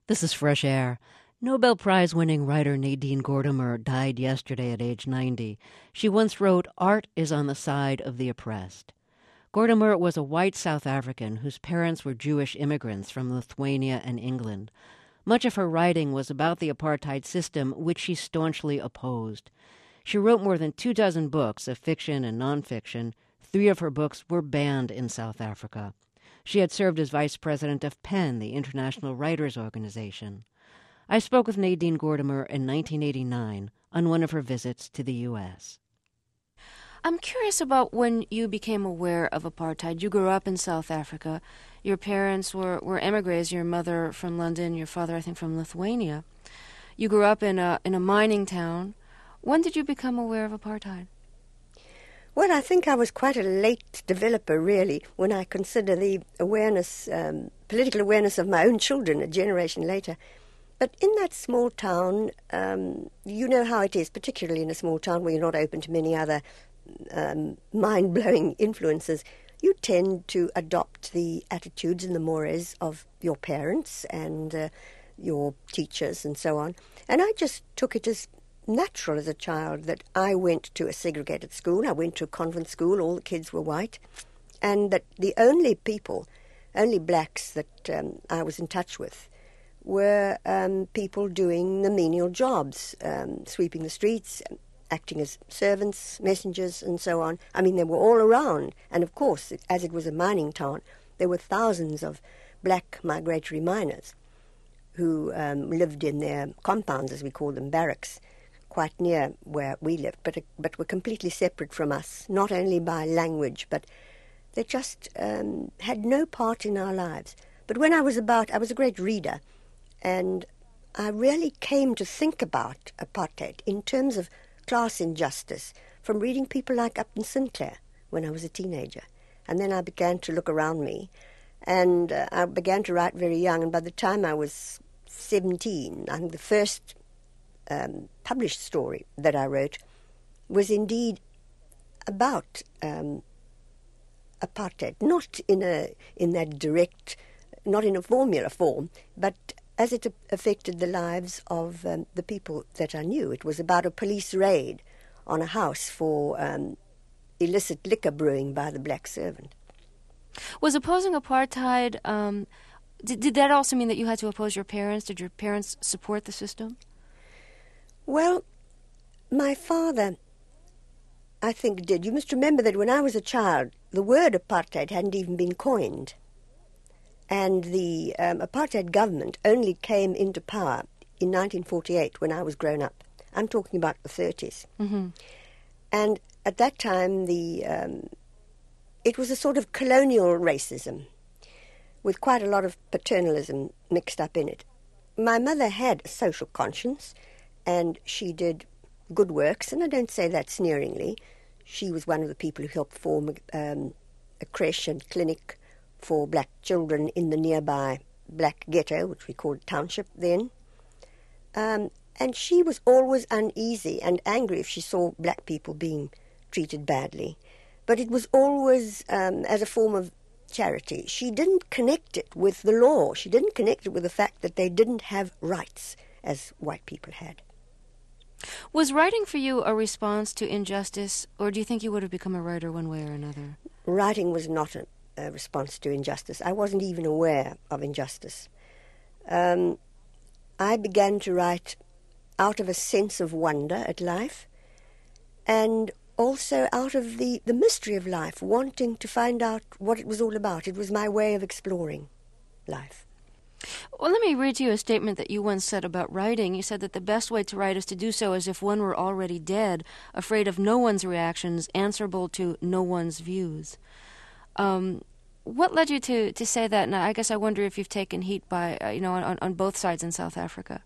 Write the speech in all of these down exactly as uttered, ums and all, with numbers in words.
This is Fresh Air. Nobel Prize-winning writer Nadine Gordimer died yesterday at age ninety. She once wrote, "Art is on the side of the oppressed." Gordimer was a white South African whose parents were Jewish immigrants from Lithuania and England. Much of her writing was about the apartheid system, which she staunchly opposed. She wrote more than two dozen books of fiction and nonfiction. Three of her books were banned in South Africa. She had served as vice president of PEN, the International Writers Organization. I spoke with Nadine Gordimer in nineteen eighty-nine on one of her visits to the U S I'm curious about when you became aware of apartheid. You grew up in South Africa. Your parents were, were emigres, your mother from London, your father, I think, from Lithuania. You grew up in a in a mining town. When did you become aware of apartheid? Well, I think I was quite a late developer, really, when I consider the awareness, um, political awareness of my own children a generation later. But in that small town, um, you know how it is, particularly in a small town where you're not open to many other um, mind-blowing influences. You tend to adopt the attitudes and the mores of your parents and uh, your teachers and so on. And I just took it as natural as a child that I went to a segregated school. I went to a convent school. All the kids were white. And that the only people, only blacks that um, I was in touch with were um, people doing the menial jobs, um, sweeping the streets, acting as servants, messengers, and so on. I mean, they were all around. And, of course, as it was a mining town, there were thousands of black migratory miners who um, lived in their compounds, as we call them, barracks, quite near where we lived, but but were completely separate from us, not only by language, but they just um, had no part in our lives. But when I was about, I was a great reader, and I really came to think about apartheid in terms of class injustice from reading people like Upton Sinclair when I was a teenager. And then I began to look around me, and uh, I began to write very young, and by the time I was seventeen, I think the first Um, published story that I wrote was indeed about um, apartheid, not in a in that direct, not in a formula form, but as it affected the lives of um, the people that I knew. It was about a police raid on a house for um, illicit liquor brewing by the black servant. Was opposing apartheid, um, did, did that also mean that you had to oppose your parents? Did your parents support the system? Well, my father, I think, did. You must remember that when I was a child, the word apartheid hadn't even been coined. And the um, apartheid government only came into power in nineteen forty-eight when I was grown up. I'm talking about the thirties. Mm-hmm. And at that time, the um, it was a sort of colonial racism with quite a lot of paternalism mixed up in it. My mother had a social conscience, and she did good works, and I don't say that sneeringly. She was one of the people who helped form um, a creche and clinic for black children in the nearby black ghetto, which we called township then. Um, and she was always uneasy and angry if she saw black people being treated badly. But it was always um, as a form of charity. She didn't connect it with the law. She didn't connect it with the fact that they didn't have rights as white people had. Was writing for you a response to injustice, or do you think you would have become a writer one way or another? Writing was not a, a response to injustice. I wasn't even aware of injustice. Um, I began to write out of a sense of wonder at life, and also out of the, the mystery of life, wanting to find out what it was all about. It was my way of exploring life. Well, let me read to you a statement that you once said about writing. You said that the best way to write is to do so as if one were already dead, afraid of no one's reactions, answerable to no one's views. Um, what led you to, to say that? And I guess I wonder if you've taken heat by, uh, you know, on, on both sides in South Africa.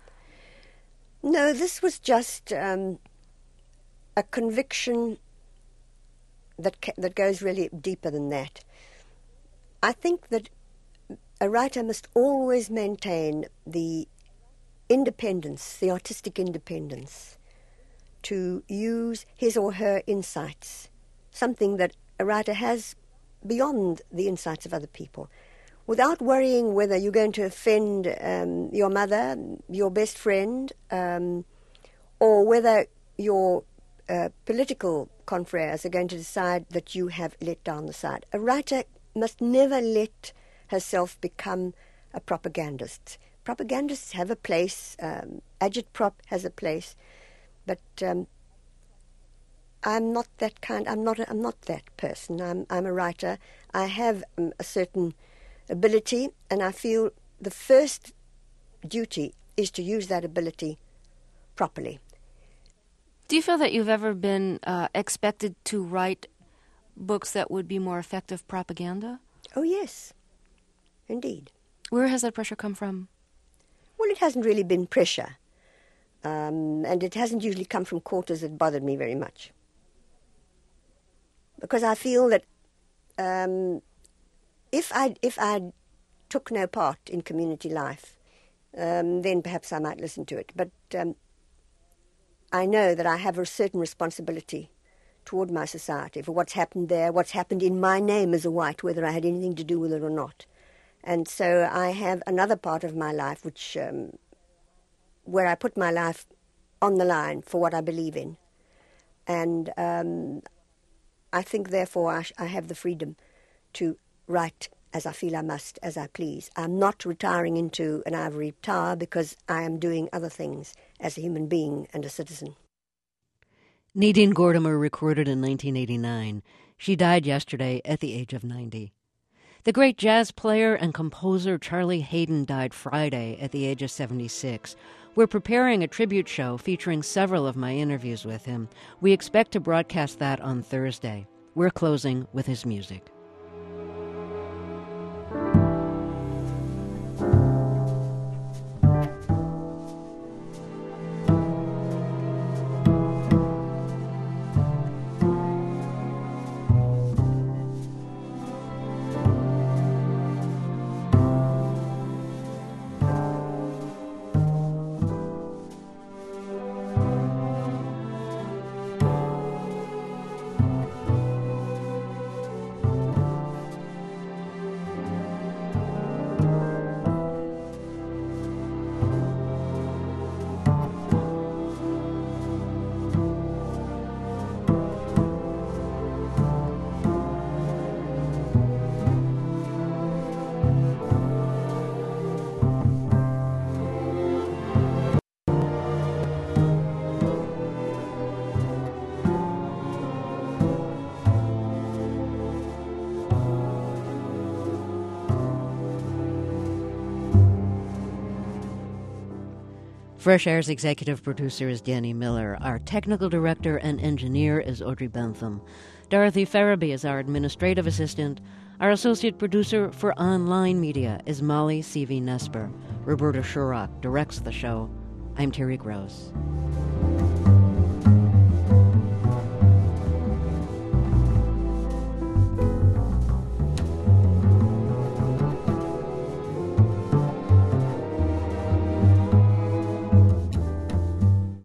No, this was just um, a conviction that ca- that goes really deeper than that. I think that a writer must always maintain the independence, the artistic independence, to use his or her insights, something that a writer has beyond the insights of other people. without worrying whether you're going to offend um, your mother, your best friend, um, or whether your uh, political confreres are going to decide that you have let down the side. A writer must never let herself become a propagandist. Propagandists have a place, um, agitprop has a place, but um, I'm not that kind. I'm not. A, I'm not that person. I'm. I'm a writer. I have um, a certain ability, and I feel the first duty is to use that ability properly. Do you feel that you've ever been uh, expected to write books that would be more effective propaganda? Oh yes, indeed. Where has that pressure come from? Well, it hasn't really been pressure, um, and it hasn't usually come from quarters that bothered me very much. Because I feel that um, if I if I took no part in community life, um, then perhaps I might listen to it. But um, I know that I have a certain responsibility toward my society for what's happened there, what's happened in my name as a white, whether I had anything to do with it or not. And so I have another part of my life which um, where I put my life on the line for what I believe in, and Um, I think, therefore, I, sh- I have the freedom to write as I feel I must, as I please. I'm not retiring into an ivory tower because I am doing other things as a human being and a citizen. Nadine Gordimer recorded in nineteen eighty-nine. She died yesterday at the age of ninety. The great jazz player and composer Charlie Haydn died Friday at the age of seventy-six. We're preparing a tribute show featuring several of my interviews with him. We expect to broadcast that on Thursday. We're closing with his music. Fresh Air's executive producer is Danny Miller. Our technical director and engineer is Audrey Bentham. Dorothy Farabee is our administrative assistant. Our associate producer for online media is Molly C V Nesper. Roberta Shurrock directs the show. I'm Terry Gross.